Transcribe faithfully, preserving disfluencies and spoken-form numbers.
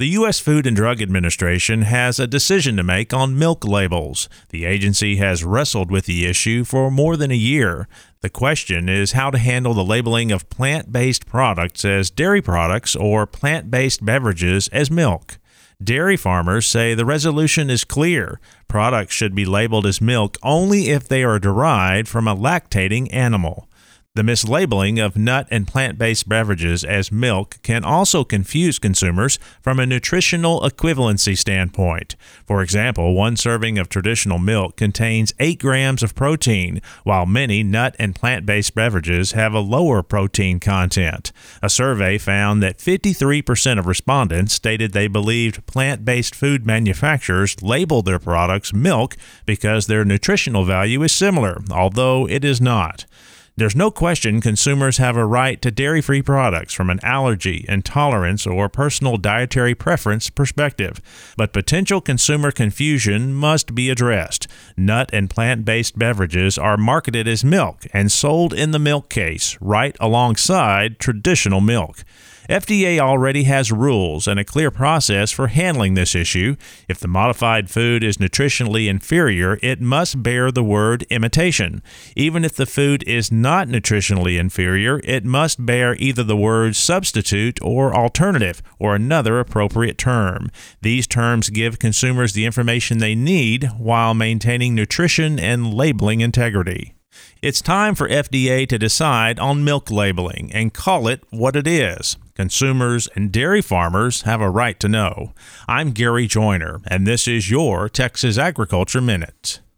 The U S Food and Drug Administration has a decision to make on milk labels. The agency has wrestled with the issue for more than a year. The question is how to handle the labeling of plant-based products as dairy products or plant-based beverages as milk. Dairy farmers say the resolution is clear. Products should be labeled as milk only if they are derived from a lactating animal. The mislabeling of nut and plant-based beverages as milk can also confuse consumers from a nutritional equivalency standpoint. For example, one serving of traditional milk contains eight grams of protein, while many nut and plant-based beverages have a lower protein content. A survey found that fifty-three percent of respondents stated they believed plant-based food manufacturers labeled their products milk because their nutritional value is similar, although it is not. There's no question consumers have a right to dairy-free products from an allergy, intolerance, or personal dietary preference perspective, but potential consumer confusion must be addressed. Nut and plant-based beverages are marketed as milk and sold in the milk case, right alongside traditional milk. F D A already has rules and a clear process for handling this issue. If the modified food is nutritionally inferior, it must bear the word imitation. Even if the food is not nutritionally inferior, it must bear either the word substitute or alternative, or another appropriate term. These terms give consumers the information they need while maintaining nutrition and labeling integrity. It's time for F D A to decide on milk labeling and call it what it is. Consumers and dairy farmers have a right to know. I'm Gary Joyner, and this is your Texas Agriculture Minute.